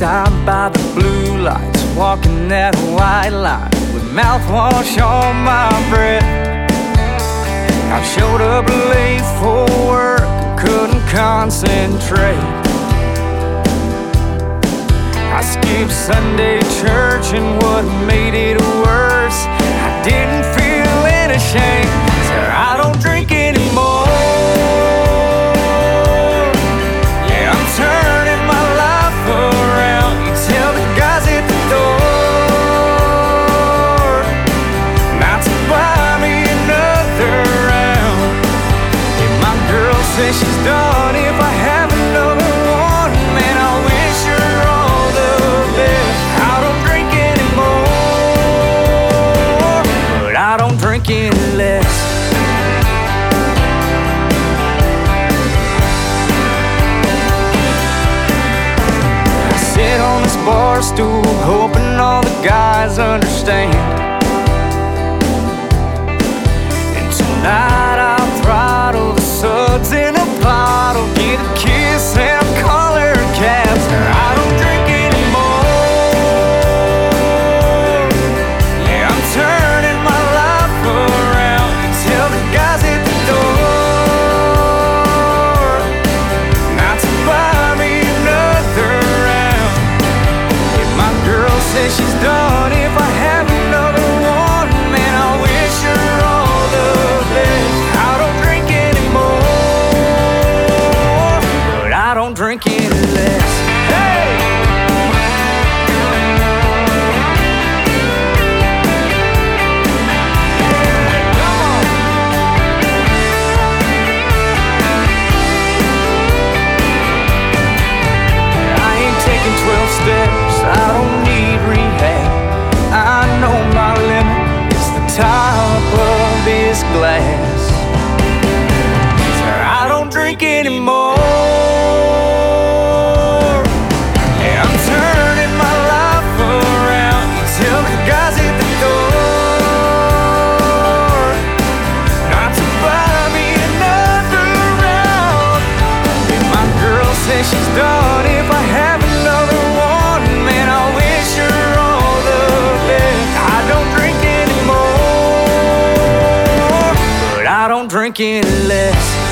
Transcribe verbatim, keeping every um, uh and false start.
stopped by the blue lights, walking that white line with mouthwash on my breath. I showed up late for work and couldn't concentrate. I skipped Sunday church, and what made it worse, I didn't feel any shame. So I don't drink anymore. Yeah, I'm turning my life around. You tell the guys at the door not to buy me another round. Yeah, my girl says she's done. If I have another one, man, I wish her all the best. I don't drink anymore, but I don't drink any less. I sit on this bar stool, hoping all the guys understand. And tonight I'll throttle the suds in a bottle, get a kiss and I'll call her a cab. I don't drink anymore. Yeah, I'm turning my life around. You tell the guys at the door not to buy me another round. Yeah, my girl says she's done. If I have another one, man, I wish her all the best. I don't drink anymore, but I don't drink any less. Hey! Come on! I ain't taking twelve steps, I don't need rehab. I know my limit is the top of this glass. So I don't drink anymore. Yeah, I'm turning my life around. You tell the guys at the door not to buy me another round. Yeah, my girl says she's done. If I have another one, man, I wish her all the best. I don't drink anymore, but I don't drink any less.